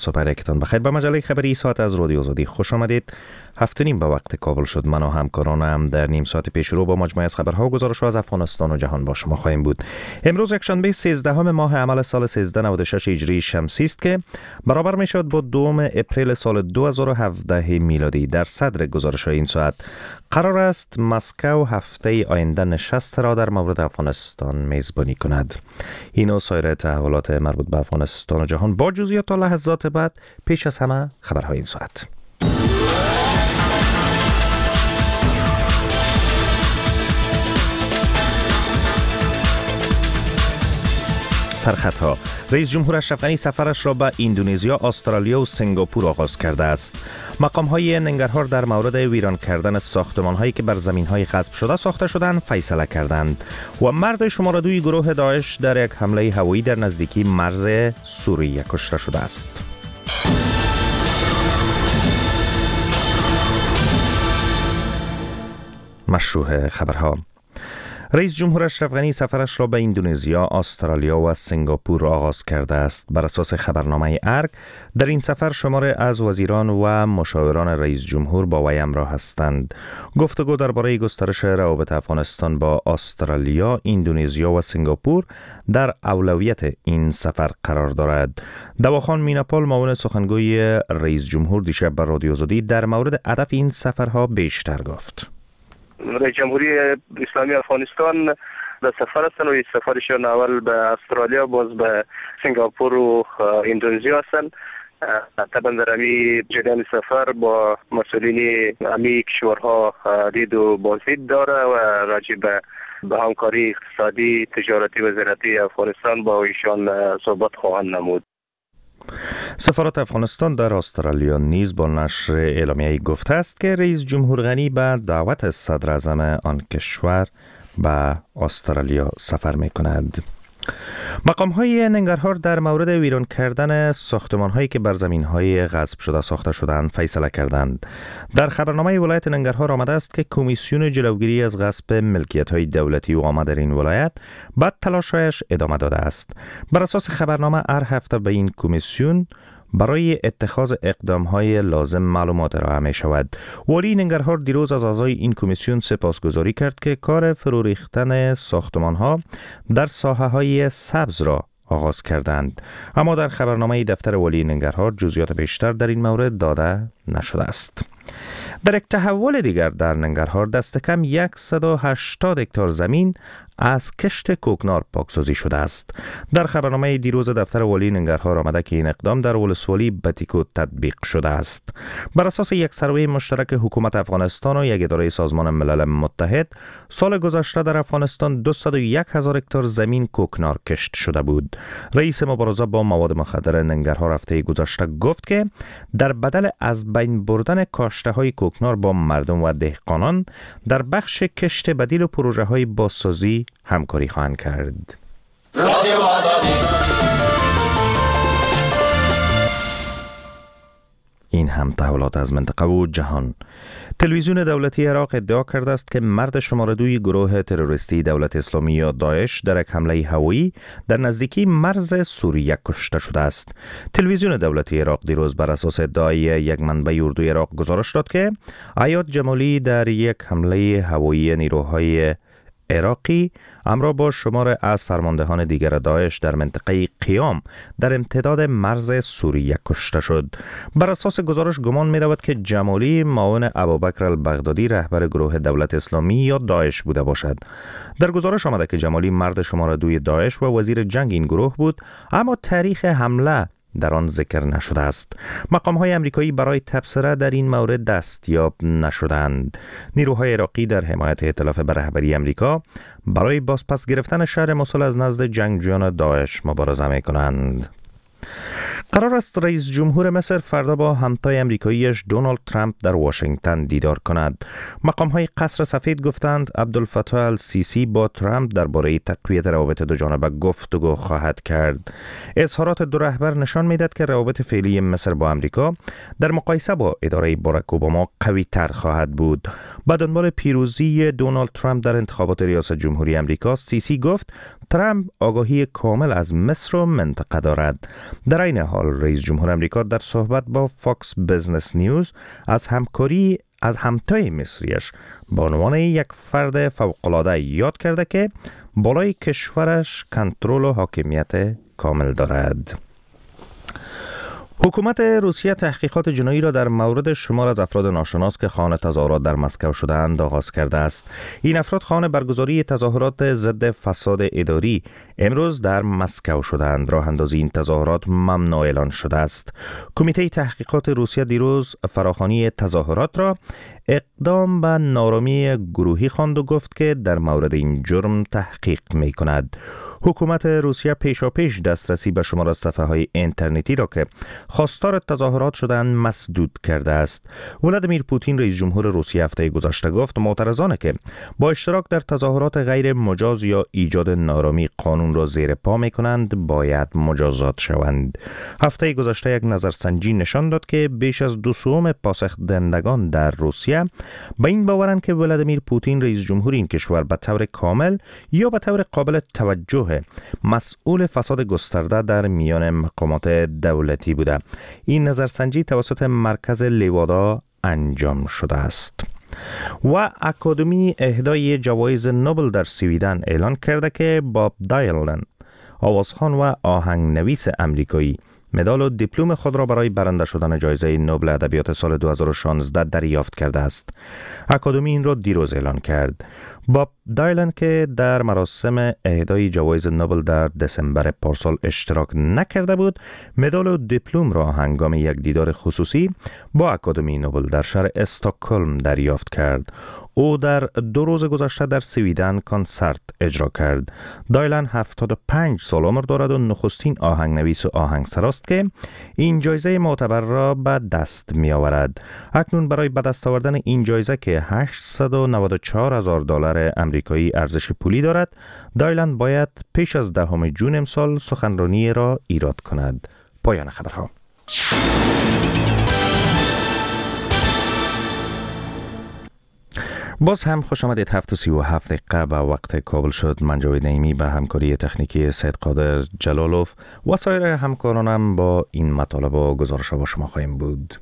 صبحتان بخیر. به مجله خبری ساعت از رادیو آزادی خوش آمدید. 7:30 به وقت کابل شد. من و همکارانم در نیم ساعت پیش رو با مجموعه از خبرها و گزارش‌ها از افغانستان و جهان با شما خواهیم بود. امروز یکشنبه 13 ماه عمل سال 1396 هجری شمسی است که برابر میشد با 2 اپریل سال 2017 میلادی. در صدر گزارش‌های این ساعت قرار است مسکو هفته آینده نشست را در مورد افغانستان میزبانی کند. این و سایر تحولات مربوط به افغانستان و جهان با جزئیات تا لحظات بعد. پیش از همه خبرهای این ساعت. سرخطها: رئیس جمهور اشرف غنی سفرش را به اندونزیا، استرالیا و سنگاپور آغاز کرده است. مقام‌های ننگرهار در مورد ویران کردن ساختمان‌هایی که بر زمین‌های غصب شده ساخته شدند فیصله کردند. و مرد شماره 2 گروه داعش در یک حمله هوایی در نزدیکی مرز سوریه کشته شده است. مشروع خبرها: رئیس جمهور اشرف غنی سفرش را به اندونزیا، استرالیا و سنگاپور آغاز کرده است. بر اساس خبرنامه ارگ در این سفر شمار از وزیران و مشاوران رئیس جمهور با وی همراه هستند. گفتگو درباره گسترش روابط افغانستان با استرالیا، اندونزیا و سنگاپور در اولویت این سفر قرار دارد. دواخان میناپال، معاون سخنگوی رئیس جمهور، دیشب به رادیو آزادی در مورد هدف این سفرها بیشتر گفت. رئیس جمهوری اسلامی افغانستان در سفر هستند و سفرشان اول به استرالیا، باز به سنگاپور و اندونزیا هستند. طبعا در امی جریان سفر با مسئولین امی کشورها دید و بازدید داره و راجع به همکاری اقتصادی، تجارتی و زراعتی افغانستان با ایشان صحبت خواهند نمود. سفارت افغانستان در استرالیا نیز با نشر اعلامیه‌ای گفته است که رئیس جمهور غنی به دعوت صدر اعظم آن کشور به استرالیا سفر می‌کند. مقام‌های ننگرهار در مورد ویران کردن ساختمان‌هایی که بر زمین‌های غصب شده ساخته شده‌اند فیصله کردند. در خبرنامه ولایت ننگرهار آمده است که کمیسیون جلوگیری از غصب ملکیت‌های دولتی و عامه در این ولایت بعد تلاش‌هایش ادامه داده است. بر اساس خبرنامه هر هفته به این کمیسیون برای اتخاذ اقدام‌های لازم معلومات ارائه می شود. والی ننگرهار دیروز از اعضای این کمیسیون سپاسگزاری کرد که کار فرو ریختن ساختمان‌ها در ساحه‌های سبز را آغاز کردند. اما در خبرنامه دفتر والی ننگرهار جزئیات بیشتر در این مورد داده نشده است. در یک تحول دیگر در ننگرهار دست کم 180 هکتار زمین از کشت کوکنار پاکسازی شده است. در خبرنامه دیروز دفتر والی ننگرهار آمده که این اقدام در ولسوالی بتیکو تطبیق شده است. بر اساس یک سروی مشترک حکومت افغانستان و یک اداره سازمان ملل متحد، سال گذشته در افغانستان 201,000 هکتار زمین کوکنار کشت شده بود. رئیس مبارزه با مواد مخدر ننگرهار هفته گذشته گفت که در بدل از بین بردن کاشته‌های کوکنار با مردم و دهقانان در بخش کشت بدیل و پروژه‌های بازسازی همکاری خواهند کرد. این هم تحولات از منطقه و جهان. تلویزیون دولتی عراق ادعا کرده است که مرد شماره 2 گروه تروریستی دولت اسلامی یا داعش در یک حمله هوایی در نزدیکی مرز سوریه کشته شده است. تلویزیون دولتی عراق دیروز بر اساس ادعای یک منبع اردوی عراق گزارش داد که عیاد جمالی در یک حمله هوایی نیروهای عراقی همراه با شمار از فرماندهان دیگر داعش در منطقه قیام در امتداد مرز سوریه کشته شد. بر اساس گزارش گمان می رود که جمالی معاون ابوبکر البغدادی رهبر گروه دولت اسلامی یا داعش بوده باشد. در گزارش آمده که جمالی مرد شماره 2 داعش و وزیر جنگ این گروه بود، اما تاریخ حمله در آن ذکر نشده است. مقام‌های آمریکایی برای تبصره در این مورد دستیاب نشدند. نیروهای عراقی در حمایت ائتلاف به رهبری آمریکا برای بازپس گرفتن شهر موسول از نزد جنگجویان داعش مبارزه می‌کنند. قرار است رئیس جمهور مصر فردا با همتای امریکاییش دونالد ترامپ در واشنگتن دیدار کند. مقام‌های قصر سفید گفتند عبدالفتاح السیسی با ترامپ درباره تقویت روابط دوجانبه گفتگو خواهد کرد. اظهارات دو رهبر نشان می‌دهد که روابط فعلی مصر با امریکا در مقایسه با اداره باراک اوباما قوی‌تر خواهد بود. با دنبال پیروزی دونالد ترامپ در انتخابات ریاست جمهوری امریکا، سیسی گفت ترامپ آگاهی کامل از مصر و منطقه دارد. در این حال حال رئیس جمهور امریکا در صحبت با فاکس بزنس نیوز از همتای مصریش به عنوان یک فرد فوق‌العاده یاد کرده که بالای کشورش کنترل و حاکمیت کامل دارد. حکومت روسیه تحقیقات جنایی را در مورد شمار از افراد ناشناس که خانه تظاهرات در مسکو شده‌اند آغاز کرده است. این افراد خانه برگزاری تظاهرات ضد فساد اداری امروز در مسکو شده‌اند. راه اندازی این تظاهرات ممنوع اعلان شده است. کمیته تحقیقات روسیه دیروز فراخوانی تظاهرات را اقدام به نارامی گروهی خواند و گفت که در مورد این جرم تحقیق می‌کند. حکومت روسیه پیشاپیش دسترسی به شمار از صفحه‌های اینترنتی را که خواستار تظاهرات شدند مسدود کرده است. ولادیمیر پوتین رئیس جمهور روسیه هفته گذشته گفت معترضانی که با اشتراک در تظاهرات غیر مجاز یا ایجاد نارامی قانون را زیر پا می‌کنند باید مجازات شوند. هفته گذشته یک نظرسنجی نشان داد که بیش از 2/3 پاسخ دهندگان در روسیه به این باورند که ولادیمیر پوتین رئیس جمهور این کشور به طور کامل یا به طور قابل توجه مسئول فساد گسترده در میان مقامات دولتی بوده. این نظرسنجی توسط مرکز لیوادا انجام شده است. و اکادمی اهدای جوایز نوبل در سویدن اعلان کرده که باب دایلن آوازخوان و آهنگنویس امریکایی مدال و دیپلم خود را برای برنده شدن جایزه نوبل ادبیات سال 2016 دریافت کرده است. اکادمی این را دیروز اعلان کرد. باب دایلن که در مراسم اهدای جوایز نوبل در دسامبر پارسال اشتراک نکرده بود، مدال و دیپلم را هنگام یک دیدار خصوصی با اکادمی نوبل در شهر استکهلم دریافت کرد. او در 2 روز گذشته در سویدن کنسرت اجرا کرد. دایلن 75 سال عمر دارد و نخستین آهنگنویس و آهنگسراست که این جایزه معتبر را به دست می آورد. اکنون برای به دست آوردن این جایزه که $844,000 امریکایی ارزش پولی دارد، دایلن باید پیش از 10 جون امسال سخنرانی را ایراد کند. پایان خبرها. باز هم خوش آمدید. 7:37 به وقت کابل شد. من جاوید نعیمی به همکاری تکنیکی سید قادر جلالوف و سایر همکارانم با این مطالب و گزارش با شما خواهیم بود.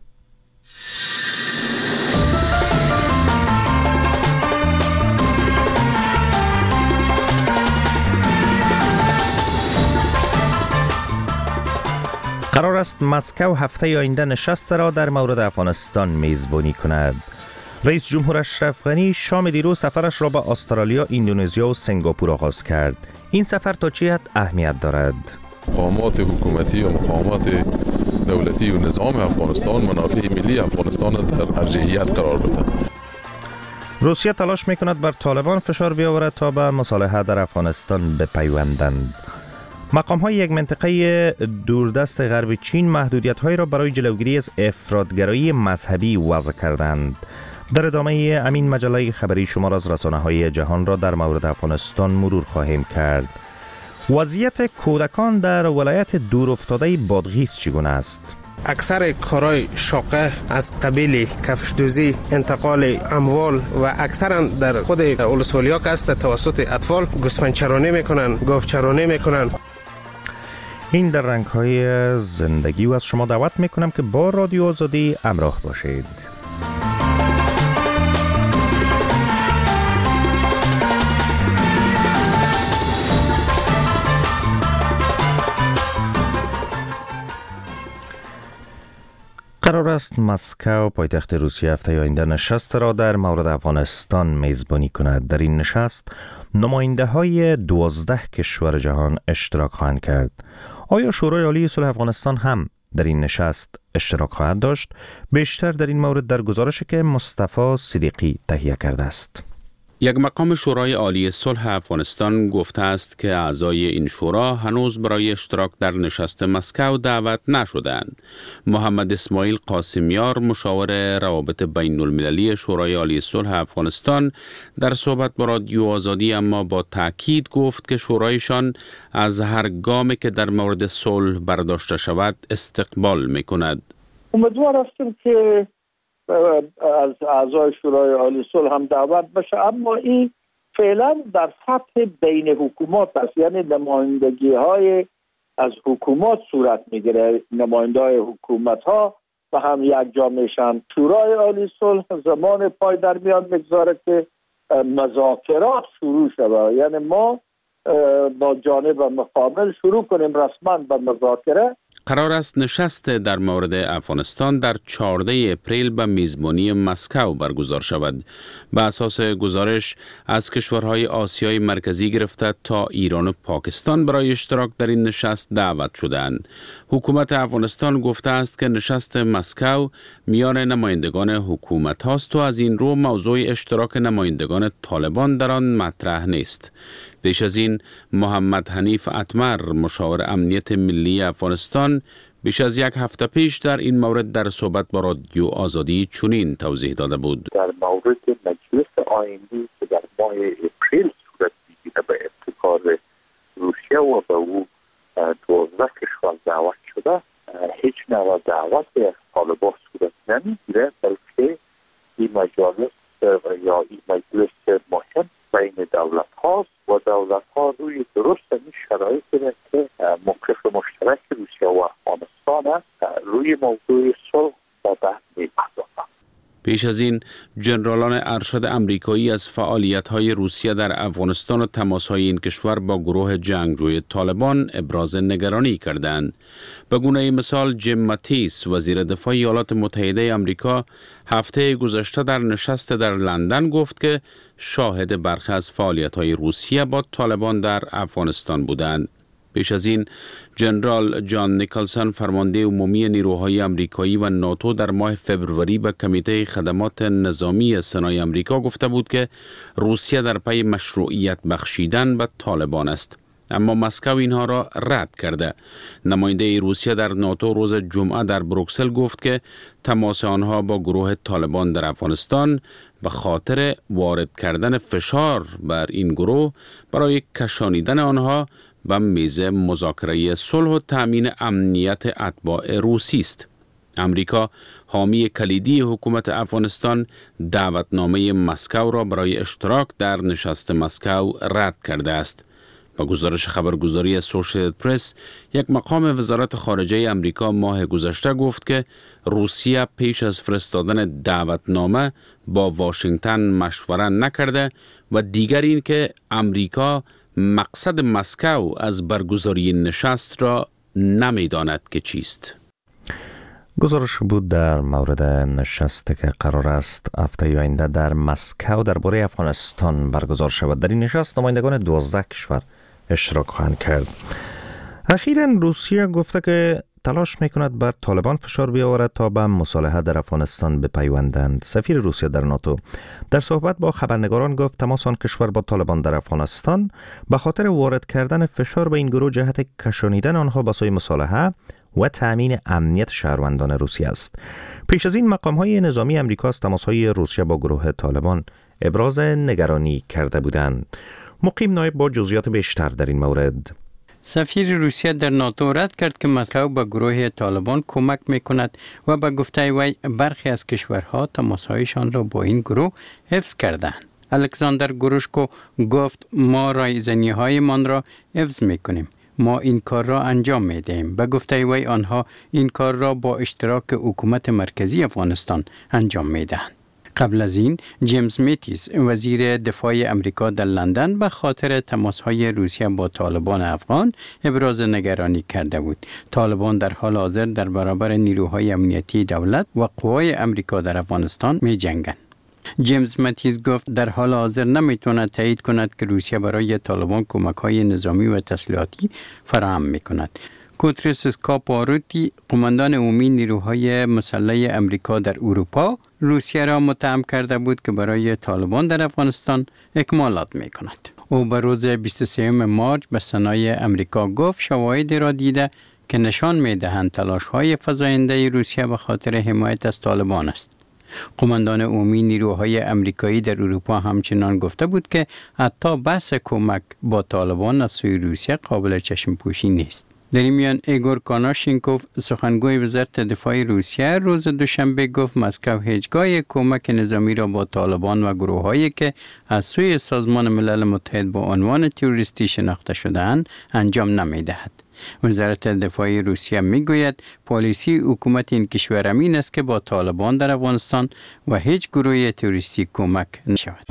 قرار است مسکو هفته آینده نشست را در مورد افغانستان میزبانی کند. رئیس جمهور اشرف غنی شام دیروز سفرش را به استرالیا، اندونزیا و سنگاپور آغاز کرد. این سفر تا چه حد اهمیت دارد؟ مقامات حکومتی و مقامات دولتی و نظام افغانستان منافع ملی افغانستان در ارجحیت قرار بده. روسیه تلاش میکند بر طالبان فشار بیاورد تا به مصالحه در افغانستان بپیوندند. مقام‌های یک منطقه دوردست غرب چین محدودیت‌هایی را برای جلوگیری از افراطگرایی مذهبی وضع کردند. در ادامه همین مجله خبری شمار از رسانه‌های جهان را در مورد افغانستان مرور خواهیم کرد. وضعیت کودکان در ولایت دورافتاده بادغیس چگونه است؟ اکثر کارهای شاقه از قبیل کفشدوزی، انتقال اموال و اکثرا در خود ولسوالی‌ها که است توسط اطفال گوسفندچرانی میکنن، گاوچرانی میکنن. این در رنگ‌های زندگی و از شما دعوت میکنم که با رادیو آزادی همراه باشید. قرار است مسکو پایتخت روسیه هفته آینده نشست را در مورد افغانستان میزبانی کند. در این نشست نماینده‌های 12 کشور جهان اشتراک خواهند کرد. آیا شورای عالی صلح افغانستان هم در این نشست اشتراک خواهد داشت؟ بیشتر در این مورد در گزارشی که مصطفی صدیقی تهیه کرده است. یک مقام شورای عالی صلح افغانستان گفته است که اعضای این شورا هنوز برای اشتراک در نشست مسکو دعوت نشدند. محمد اسماعیل قاسمیار، مشاور روابط بین المللی شورای عالی صلح افغانستان، در صحبت با رادیو آزادی اما با تاکید گفت که شورایشان از هر گامی که در مورد صلح برداشته شود استقبال می‌کند. امیدوار هستیم که از اعضای شورای عالی صلح هم دعوت بشه، اما این فعلا در سطح بین حکومات است، یعنی نمایندگی های از حکومت صورت میگیره. نماینده‌های حکومت ها و هم یک جا میشن. شورای عالی صلح زمان پای در میاد بگذاره که مذاکرات شروع شود، یعنی ما با جانب مقابل شروع کنیم رسما به مذاکره. قرار است نشست در مورد افغانستان در 14 اپریل به میزبانی مسکو برگزار شود. به اساس گزارش از کشورهای آسیای مرکزی گرفته تا ایران و پاکستان برای اشتراک در این نشست دعوت شدند. حکومت افغانستان گفته است که نشست مسکو میان نمایندگان حکومت هاست و از این رو موضوع اشتراک نمایندگان طالبان در آن مطرح نیست. پیش از این محمد حنیف اتمر مشاور امنیت ملی افغانستان بیش از یک هفته پیش در این مورد در صحبت با رادیو آزادی چنین توضیح داده بود. در مورد مجلس آیندی که در ماه اپریل صورت می‌گیرد به ابتکار روسیه و به او 12 کشور دعوت شده، هیچ نوع دعوت از طالبان صورت نمی‌گیرد، بلکه این مجالس یا این مجلس مهم بین دولت هاست و دولت ها روی درست این شرایط که موقف مشترک روسیه و افغانستان است روی موضوع صلح و بحث می‌پردازند. پیش از این جنرالان ارشد امریکایی از فعالیت‌های روسیه در افغانستان و تماس‌های این کشور با گروه جنگجوی طالبان ابراز نگرانی کردند. به گونه مثال جیم ماتیس وزیر دفاع ایالات متحده آمریکا هفته گذشته در نشست در لندن گفت که شاهد برخی از فعالیت‌های روسیه با طالبان در افغانستان بودند. پیش از این جنرال جان نیکلسون فرمانده عمومی نیروهای آمریکایی و ناتو در ماه فبروری به کمیته خدمات نظامی سنای آمریکا گفته بود که روسیه در پی مشروعیت بخشیدن به طالبان است، اما مسکو اینها را رد کرده. نماینده روسیه در ناتو روز جمعه در بروکسل گفت که تماس آنها با گروه طالبان در افغانستان به خاطر وارد کردن فشار بر این گروه برای کشانیدن آنها به میز مذاکره صلح و تامین امنیت اتباع روسی است. امریکا حامی کلیدی حکومت افغانستان دعوتنامه مسکو را برای اشتراک در نشست مسکو رد کرده است. با گزارش خبرگزاری اسوشییتد پرس، یک مقام وزارت خارجه امریکا ماه گذشته گفت که روسیه پیش از فرستادن دعوتنامه با واشنگتن مشوره نکرده و دیگر این که امریکا مقصد مسکو از برگزاری نشست را نمی‌داند که چیست. گزارش بود در مورد نشستی که قرار است هفته آینده در مسکو درباره افغانستان برگزار شود. در این نشست نمایندگان 12 کشور اشتراک خواهند کرد. اخیراً روسیه گفته که تلاش میکند بر طالبان فشار بیاورد تا به مصالحه در افغانستان بپیوندند. سفیر روسیه در ناتو در صحبت با خبرنگاران گفت تماس آن کشور با طالبان در افغانستان به خاطر وارد کردن فشار به این گروه جهت کشانیدن آنها به سوی مصالحه و تأمین امنیت شهروندان روسیه است. پیش از این مقام‌های نظامی آمریکا از تماس‌های روسیه با گروه طالبان ابراز نگرانی کرده بودند. مقیم نایب با جزئیات بیشتر در این مورد. سفیر روسیه در ناتو رد کرد که مسکو به گروه طالبان کمک میکند و به گفته وی برخی از کشورها تماسهایشان را با این گروه حفظ کردند. الکساندر گروشکو گفت ما رایزنی های من را حفظ میکنیم. ما این کار را انجام میدهیم. به گفته وی آنها این کار را با اشتراک حکومت مرکزی افغانستان انجام میدهند. قبل از این جیمز ماتیس وزیر دفاع امریکا در لندن به خاطر تماس‌های روسیه با طالبان افغان ابراز نگرانی کرده بود. طالبان در حال حاضر در برابر نیروهای امنیتی دولت و قوای امریکا در افغانستان می جنگند. جیمز ماتیس گفت در حال حاضر نمیتواند تایید کند که روسیه برای طالبان کمک‌های نظامی و تسلیحاتی فراهم می‌کند. کوترس اسکاپاروتی قماندان عمومی نیروهای مسلح امریکا در اروپا روسیه را متهم کرده بود که برای طالبان در افغانستان اکمالات می‌کند. او به روز 23 مارس به سنای امریکا گفت شواهدی را دیده که نشان می‌دهند تلاش‌های فزاینده روسیه به خاطر حمایت از طالبان است. قماندان عمومی نیروهای امریکایی در اروپا همچنان گفته بود که حتی بحث کمک با طالبان از سوی روسیه قابل چشم پوشی نیست. در این میان ایگور کاناشینکوف سخنگوی وزارت دفاع روسیه روز دوشنبه گفت مسکو هیچگاه کمک نظامی را با طالبان و گروه‌هایی که از سوی سازمان ملل متحد با عنوان تروریستی شناخته شده‌اند انجام نمی‌دهد. وزارت دفاع روسیه میگوید پالیسی حکومت این کشور امین است که با طالبان در افغانستان و هیچ گروه تروریستی کمک نشود.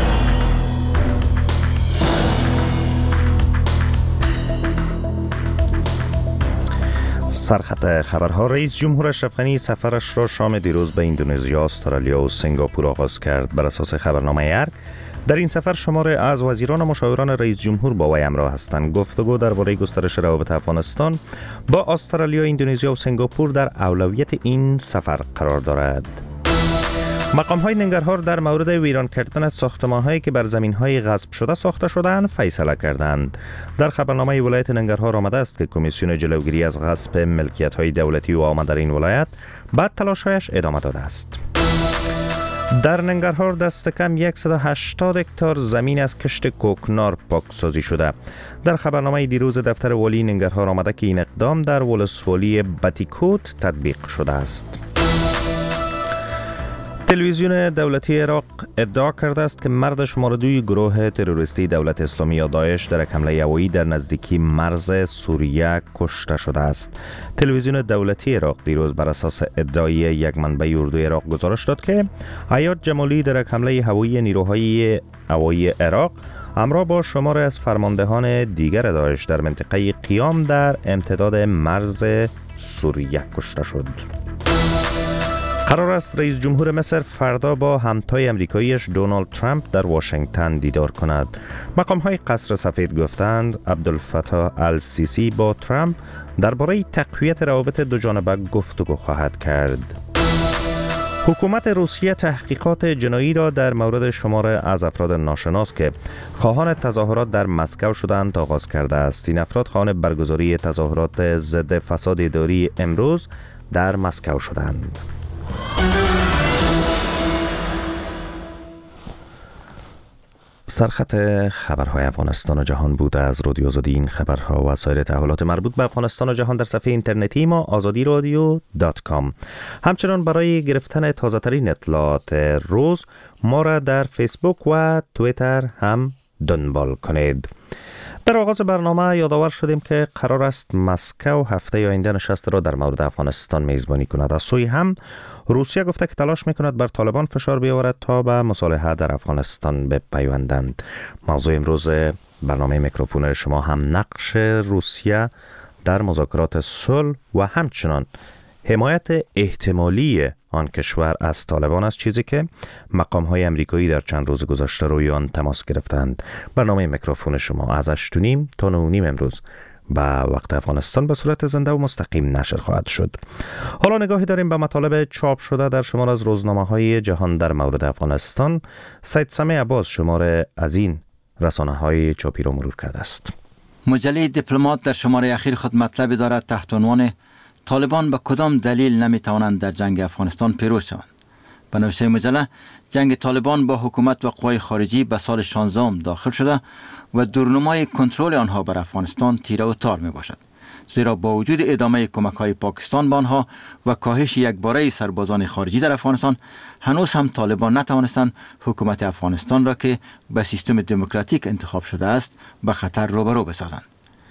سرخط خبرها. رئیس جمهور اشرف غنی سفرش را شام دیروز به اندونزیا، استرالیا و سنگاپور آغاز کرد. بر اساس خبرنامه ارگ در این سفر شمار از وزیران و مشاوران رئیس جمهور با وی همراه هستند. گفتگو درباره گسترش روابط افغانستان با استرالیا، اندونزیا و سنگاپور در اولویت این سفر قرار دارد. مقام‌های ننگرهار در مورد ویران کردن ساختمان‌هایی که بر زمین‌های غصب شده ساخته شده‌اند فیصله کردند. در خبرنامه ولایت ننگرهار آمده است که کمیسیون جلوگیری از غصب ملکیت‌های دولتی و عامه در این ولایت بعد تلاش‌هایش ادامه داده است. در ننگرهار دست کم 180 هکتار زمین از کشت کوکنار پاکسازی شده. در خبرنامه دیروز دفتر والی ننگرهار آمده که این اقدام در ولسوالی بتیکوت تطبیق شده است. تلویزیون دولتی عراق ادعا کرده است که مرد شماره 2 گروه تروریستی دولت اسلامی یا داعش در یک حمله هوایی در نزدیکی مرز سوریه کشته شده است. تلویزیون دولتی عراق دیروز بر اساس ادعای یک منبع اردوی عراق گزارش داد که حیات جمالی در یک حمله هوایی نیروهای هوایی عراق همراه با شمار از فرماندهان دیگر داعش در منطقه قیام در امتداد مرز سوریه کشته شد. قرار است رئیس جمهور مصر فردا با همتای امریکاییش دونالد ترامپ در واشنگتن دیدار کند. مقام‌های قصر سفید گفتند عبدالفتاح السیسی با ترامپ درباره تقویت روابط دوجانبه گفتگو خواهد کرد. حکومت روسیه تحقیقات جنایی را در مورد شمار از افراد ناشناس که خواهان تظاهرات در مسکو شدند آغاز کرده است. این افراد خواهان برگزاری تظاهرات ضد فساد اداری امروز در مسکو شدند. سرخط خبرهای افغانستان و جهان بوده از رادیو آزادی. این خبرها و سایر تحولات مربوط به افغانستان و جهان در صفحه اینترنتی ما azadiradio.com. همچنان برای گرفتن تازه ترین اطلاعات روز ما را در فیسبوک و توییتر هم دنبال کنید. در آغاز برنامه یادآور شدیم که قرار است مسکو هفته آینده نشست را در مورد افغانستان میزبانی کند. از سوی هم روسیه گفته که تلاش میکند بر طالبان فشار بیاورد تا به مصالحه در افغانستان بپیوندند. موضوع امروز برنامه میکروفون شما هم نقش روسیه در مذاکرات صلح و همچنان حمایت احتمالی آن کشور از طالبان است، چیزی که مقام‌های امریکایی در چند روز گذشته روی آن تماس گرفتند. برنامه میکروفون شما از 8:30 تا 9:30 امروز به وقت افغانستان به صورت زنده و مستقیم نشر خواهد شد. حالا نگاهی داریم به مطالب چاپ شده در شمار از روزنامه‌های جهان در مورد افغانستان. سید سمیع عباس شمار از این رسانه‌های چاپی را مرور کرده است. مجله دیپلمات در شماره اخیر خود مطلب دارد تحت عنوان طالبان به کدام دلیل نمیتوانند در جنگ افغانستان پیروز شوند. به نوشته مجله، جنگ طالبان با حکومت و قوای خارجی به سال 16 داخل شده و دورنمای کنترل آنها بر افغانستان تیره و تار می باشد، زیرا با وجود ادامه کمک‌های پاکستان به آنها و کاهش یکباره سربازان خارجی در افغانستان، هنوز هم طالبان نتوانستند حکومت افغانستان را که به سیستم دموکراتیک انتخاب شده است به خطر روبرو بسازند.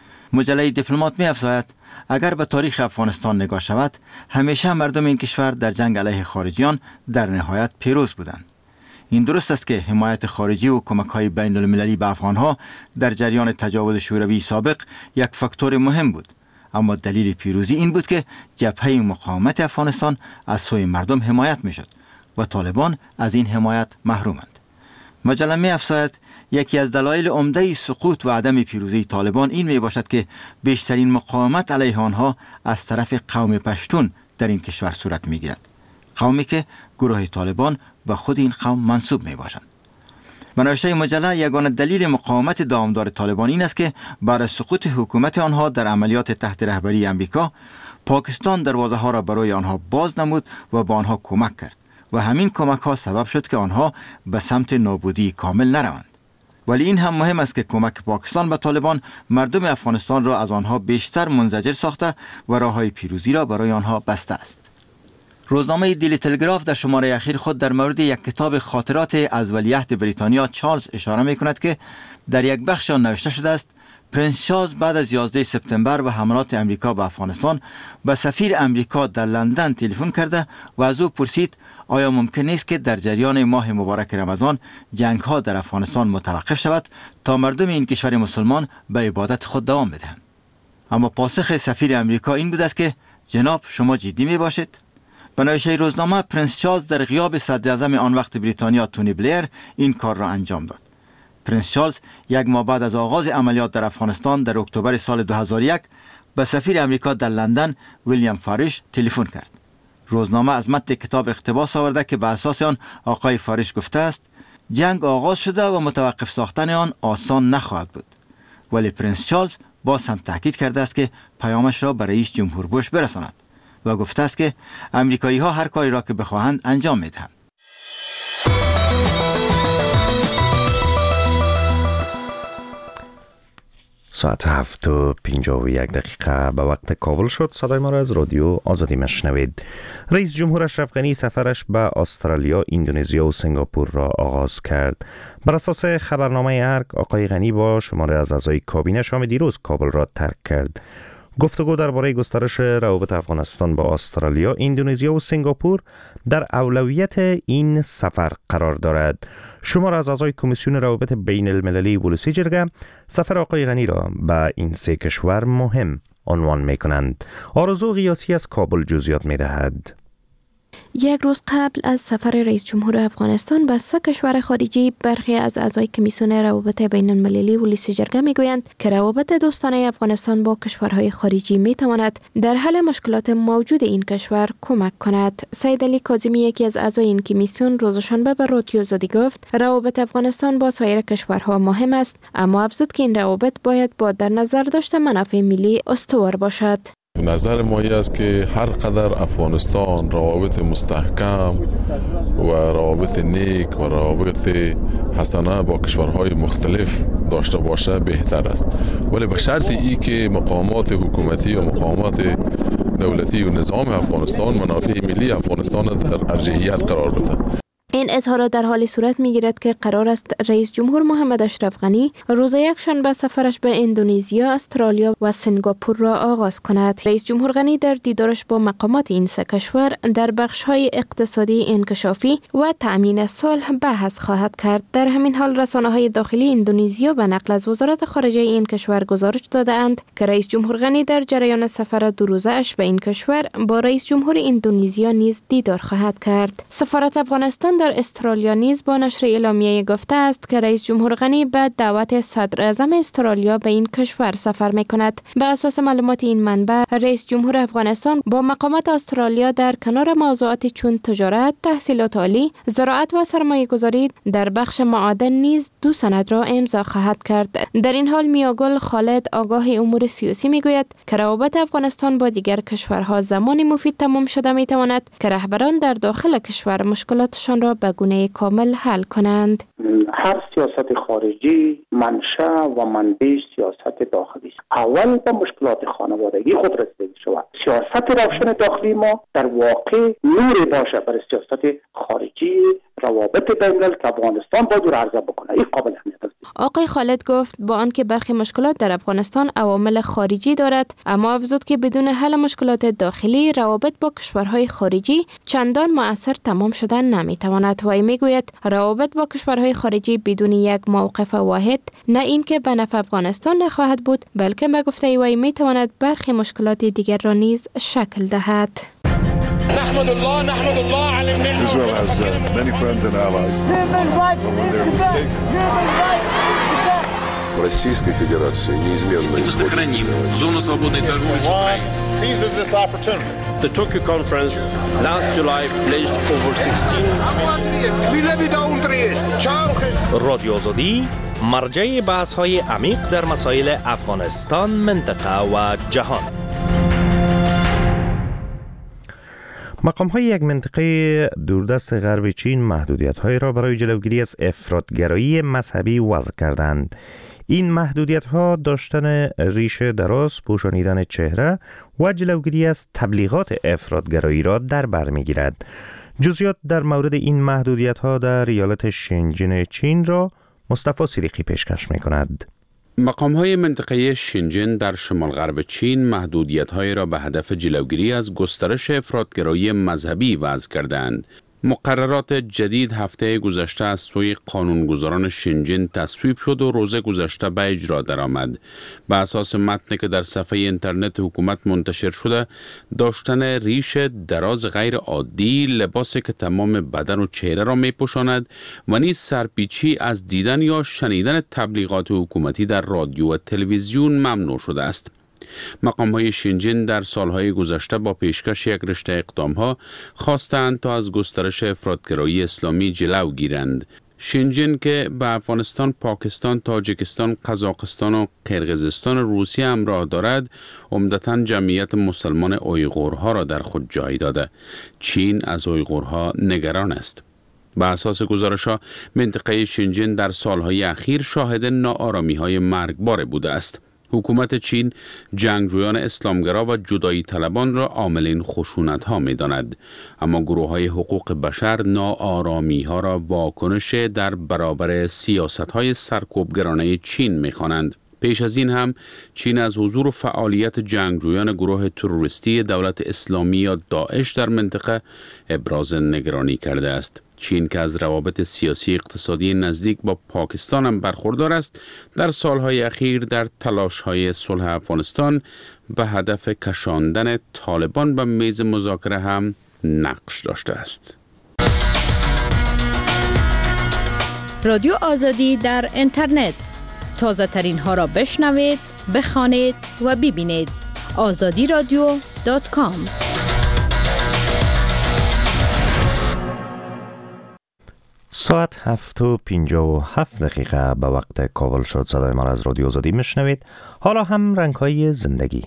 مجله دیپلمات می افزاید اگر به تاریخ افغانستان نگاه شود، همیشه مردم این کشور در جنگ علیه خارجیان در نهایت پیروز بودند. این درست است که حمایت خارجی و کمک‌های بین المللی به افغانها در جریان تجاوز شوروی سابق یک فاکتور مهم بود، اما دلیل پیروزی این بود که جبهه مقاومت افغانستان از سوی مردم حمایت می‌شد و طالبان از این حمایت محرومند. مجله می افزاید یکی از دلایل عمده سقوط و عدم پیروزی طالبان این می باشد که بیشترین مقاومت علیه آنها از طرف قوم پشتون در این کشور صورت می گیرد، قومی که گروه طالبان به خود این قوم منسوب می باشند. به نوشته مجله، یگانه دلیل مقاومت دامدار طالبان این است که بعد از سقوط حکومت آنها در عملیات تحت رهبری امریکا، پاکستان دروازه ها را برای آنها باز نمود و به آنها کمک کرد و همین کمک ها سبب شد که آنها به سمت نابودی کامل نروند. ولی این هم مهم است که کمک پاکستان به طالبان مردم افغانستان را از آنها بیشتر منزجر ساخته و راههای پیروزی را برای آنها بسته است. روزنامه دیلی تلگراف در شماره اخیر خود در مورد یک کتاب خاطرات از ولیعهد بریتانیا چارلز اشاره می کند که در یک بخش آن نوشته شده است پرنس چارلز بعد از 11 سپتامبر و حملات امریکا به افغانستان به سفیر امریکا در لندن تلفن کرده و از او پرسید آیا ممکن است که در جریان ماه مبارک رمضان جنگ ها در افغانستان متوقف شود تا مردم این کشور مسلمان به عبادت خود دوام بدهند. اما پاسخ سفیر امریکا این بود است که جناب شما جدی می باشید؟ به نوشته روزنامه پرنس چارلز در غیاب صدر اعظم آن وقت بریتانیا تونی بلیر این کار را انجام داد. پرنس چارلز یک ماه بعد از آغاز عملیات در افغانستان در اکتبر سال 2001 به سفیر امریکا در لندن ویلیام فاریش تلفن کرد. روزنامه از متن کتاب اقتباس آورده که به اساس آن آقای فاریش گفته است جنگ آغاز شده و متوقف ساختن آن آسان نخواهد بود. ولی پرنس چارلز باز هم تاکید کرده است که پیامش را به رئیس جمهور بوش برساند و گفته است که امریکایی ها هر کاری را که بخواهند انجام میدهند. ساعت 7:51 به وقت کابل شد. صدای ما را از رادیو آزادی مشنوید. رئیس جمهور اشرف غنی سفرش به استرالیا، اندونزیا و سنگاپور را آغاز کرد. بر اساس خبرنامه ارگ، آقای غنی با شماره از اعضای کابینه شام دیروز کابل را ترک کرد. گفتگو درباره گسترش روابط افغانستان با استرالیا، اندونزیا و سنگاپور در اولویت این سفر قرار دارد. شمار از اعضای کمیسیون روابط بین المللی ولسی جرگه سفر آقای غنی را به این سه کشور مهم عنوان می کنند. آرزو قیاسی از کابل جزئیات می دهد. یک روز قبل از سفر رئیس جمهور افغانستان به سه کشور خارجی، برخی از اعضای کمیسیون روابط بین المللی ولسی جرگه میگویند که روابط دوستانه افغانستان با کشورهای خارجی میتواند در حل مشکلات موجود این کشور کمک کند. سید علی کاظمی، یکی از اعضای این کمیسیون، روز شنبه به رادیو آزادی گفت روابط افغانستان با سایر کشورها مهم است، اما افزود که این روابط باید با در نظر داشت منافع ملی استوار باشد. نظر ما است که هر قدر افغانستان روابط مستحکم و روابط نیک و روابط حسنه با کشورهای مختلف داشته باشه بهتر است، ولی به شرط ای که مقامات حکومتی و مقامات دولتی و نظام افغانستان منافع ملی افغانستان در ارجحیت قرار بده. این اظهارات در حالی صورت می‌گیرد که قرار است رئیس جمهور محمد اشرف غنی روز یکشنبه سفرش به اندونزیا، استرالیا و سنگاپور را آغاز کند. رئیس جمهور غنی در دیدارش با مقامات این سه کشور در بخش‌های اقتصادی، انکشافی و تأمین صلح بحث خواهد کرد. در همین حال رسانه‌های داخلی اندونزیا به نقل از وزارت خارجه این کشور گزارش داده‌اند که رئیس جمهور غنی در جریان سفر دو روزه اش به این کشور با رئیس جمهور اندونزیا نیز دیدار خواهد کرد. سفارت افغانستان در استرالیا نیز با نشر اعلامیه گفته است که رئیس جمهور غنی به دعوت صدر اعظم استرالیا به این کشور سفر می‌کند. به اساس معلومات این منبع، رئیس جمهور افغانستان با مقامات استرالیا در کنار موضوعاتی چون تجارت، تحصیلات عالی، زراعت و سرمایه‌گذاری در بخش معادن نیز دو سند را امضا خواهد کرد. در این حال میاگل خالد، آگاه امور سیاسی، میگوید که روابط افغانستان با دیگر کشورها زمان مفید تمام شده میتواند که رهبران در داخل کشور مشکلاتشان را به گونه کامل حل کنند. هر سیاست خارجی منشأ و منبع سیاست داخلی است. اول به مشکلات خانوادگی خود رسیدگی شود. سیاست روشن داخلی ما در واقع نور باشه برای سیاست خارجی روابط بین‌المللی که افغانستان باید رو عرضه بکنه. این قابل اهمیت است. آقای خالد گفت با آنکه برخی مشکلات در افغانستان عوامل خارجی دارد، اما افزود که بدون حل مشکلات داخلی روابط با کشورهای خارجی چندان مؤثر تمام شدن نمیتواند. و میگوید روابط با کشورهای خارجی بدون یک موقف واحد نه اینکه به نفع افغانستان نخواهد بود، بلکه به گفته وی میتواند برخی مشکلات دیگر را نیز شکل دهد. نحمد الله على النعمة. Israel has many friends and allies. But when they're mistaken. Российской Федерации неизменно сохраним зону свободной торговли с Украиной. Seizes this opportunity. The Tokyo conference last July pledged over 16 رادیو آزادی مرجع بحث‌های عمیق در مسائل افغانستان، منطقه و جهان. مقام‌های یک منطقه دوردست غرب چین محدودیت‌هایی را برای جلوگیری از افراط‌گرایی مذهبی وضع کردند. این محدودیت‌ها داشتن ریشه دراز، پوشانیدن چهره و جلوگیری از تبلیغات افراط‌گرایی را در بر می‌گیرد. جزئیات در مورد این محدودیت‌ها در ایالت شنجن چین را مصطفی صدیقی پیشکش می‌کند. مقام‌های منطقه شینجین در شمال غرب چین محدودیت‌های را به هدف جلوگیری از گسترش افراط‌گرایی مذهبی وضع کردند. مقررات جدید هفته گذشته از سوی قانونگذاران شینجین تصویب شد و روز گذشته به اجرا درآمد. به اساس متنی که در صفحه اینترنت حکومت منتشر شده، داشتن ریش دراز غیر عادی، لباسی که تمام بدن و چهره را می‌پوشاند و نیز سرپیچی از دیدن یا شنیدن تبلیغات حکومتی در رادیو و تلویزیون ممنوع شده است. مقام‌های شینجین در سالهای گذشته با پیشکش یک رشته اقدام‌ها خواستند تا از گسترش افراط‌گرایی اسلامی جلو گیرند. شینجین که به افغانستان، پاکستان، تاجیکستان، قزاقستان و قرقیزستان روسیه همراه دارد، عمدتاً جمعیت مسلمان اویغورها را در خود جای داده. چین از اویغورها نگران است. به اساس گزارش‌ها، منطقه شینجین در سالهای اخیر شاهد ناآرامی‌های مرگبار بوده است. حکومت چین جنگجویان اسلامگرا و جدایی طلبان را عاملین خشونت‌ها می‌داند، اما گروه‌های حقوق بشر ناآرامی‌ها را واکنش در برابر سیاست‌های سرکوبگرانه چین می‌خوانند. پیش از این هم چین از حضور و فعالیت جنگجویان گروه تروریستی دولت اسلامی یا داعش در منطقه ابراز نگرانی کرده است. چین که از روابط سیاسی اقتصادی نزدیک با پاکستان هم برخوردار است، در سالهای اخیر در تلاش‌های صلح افغانستان به هدف کشاندن طالبان به میز مذاکره هم نقش داشته است. رادیو آزادی در اینترنت، تازه ترین ها را بشنوید، بخوانید و ببینید. azadiradio.com. ساعت 7:57 به وقت کابل شد. صدای ما را از رادیو آزادی میشنوید. حالا هم رنگ‌های زندگی.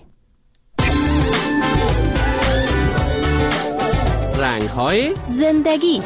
رنگ‌های زندگی.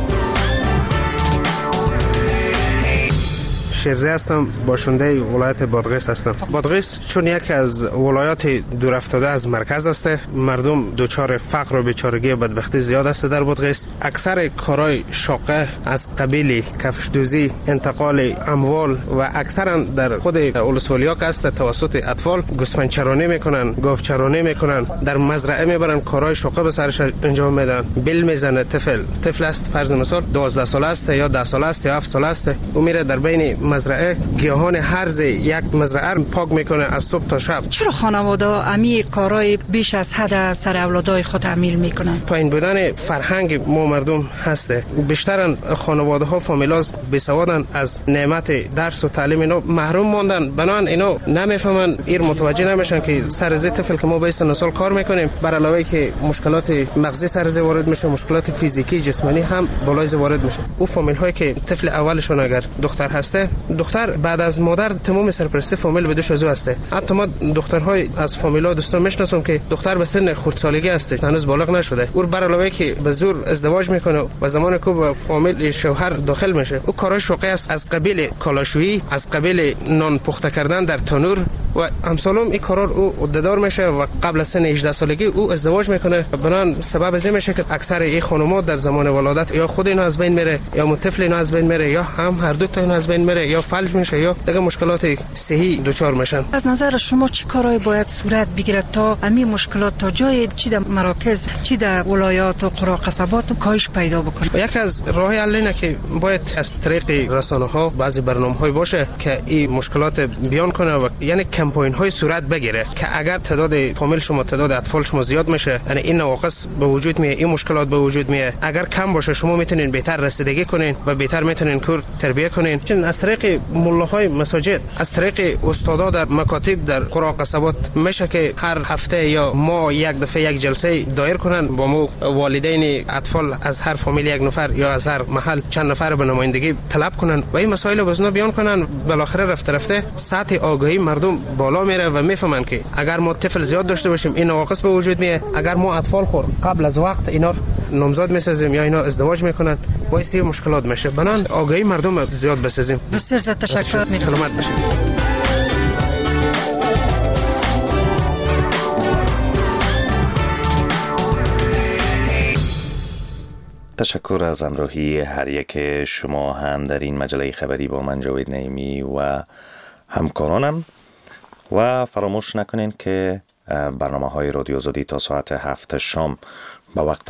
شیرزی هستم، باشنده ولایت بادغیس هستم. بادغیس چون یکی از ولایات دور افتاده از مرکز است، مردم دچار فقر و بیچارگی و بدبختی زیاد است در بادغیس. اکثر کارهای شاقه از قبیل کفش‌دوزی، انتقال اموال و اکثرا در خود ولسوالی‌ها که است توسط اطفال گوسفندچرانی میکنن، گاوچرانی میکنن، در مزرعه میبرن، کارهای شاقه به سرش انجام میدن. بل میزنه طفل است، فرض مثال 12 ساله است یا 10 ساله است یا 7 ساله است، او میره در بین مزرعه گیاهان هرز یک مزرعه رو پاک میکنه از صبح تا شب. چرا خانواده امی کارهای بیش از حد سر اولادای خود عمل میکنن؟ پایین بودن فرهنگ ما مردم هسته. بیشتر خانواده ها فامیلا بیسوادن، از نعمت درس و تعلیم اینا محروم ماندن، بنابراین اینا نمیفهمن، ایر متوجه نمیشن که سر از طفل که ما به 3 سال کار میکنیم، بر علاوه که مشکلات مغزی سر از وارد میشه، مشکلات فیزیکی جسمانی هم بالای وارد میشه. او فامیل هایی که طفل اولشون اگر دختر هسته، دختر بعد از مادر تمام سرپرستی فامیل به دوش ازو هسته. حتی ما دخترهای از فامیلا دوستان میشناسم که دختر به سن خردسالگی هسته، هنوز بالغ نشده، او بر علاوه که به زور ازدواج میکنه و زمان که به فامیل شوهر داخل میشه، او کارهای شوقی است از قبیل کالاشویی، از قبیل نان پخته کردن در تنور و امثالم. این کارا او عده‌دار میشه و قبل از سن 18 سالگی او ازدواج میکنه. بنان سبب از این میشه که اکثر این خانم‌ها در زمان ولادت یا خود اینا از بین میره یا طفل اینا از بین میره یا هم هر دو تا اینا از بین میره یا فلج میشه یا دیگه مشکلات صحی دچار میشن. از نظر شما چه کارهای باید صورت بگیرد تا همین مشکلات تا جای چی در مراکز چی در ولایات و قرا قصبات کاهش پیدا بکنه؟ یک از راه حل اینه که باید از طریق رسانه‌ها بعضی برنامه‌های باشه که این مشکلات بیان کنه و یعنی کمپاین‌های صورت بگیره که اگر تعداد فامیل شما، تعداد اطفال شما زیاد میشه، یعنی این نواقص به وجود میاد، این مشکلات به وجود میاد، اگر کم باشه شما میتونین بهتر رسیدگی کنین و بهتر میتونین کور تربیت کنین. چون از طریق ملاهای مساجد، از طریق استادا در مکاتب در قرا قصبات میشه که هر هفته یا ماه یک دفعه یک جلسه دایر کنن با مو والدین اطفال از هر فامیل یک نفر یا از هر محل چند نفر به نمایندگی طلب کنن و این مسائل رو بزنا بیان کنن. بالاخره رفته رفته سطح آگاهی مردم بالا میره و میفهمن که اگر ما طفل زیاد داشته باشیم این نواقص به وجود میاد، اگر ما اطفال خور قبل از وقت اینا نامزاد میسازیم یا اینا ازدواج میکنن باعث مشکلات میشه. بنان آگاهی مردم زیاد بسازیم. بسیار زیاد تشکر. سلامت باشید. تشکر از همراهی هر یک شما هم در این مجله خبری با من جاوید نعیمی و همکارانم و فراموش نکنین که برنامه های رادیو آزادی تا ساعت 7 شام به وقت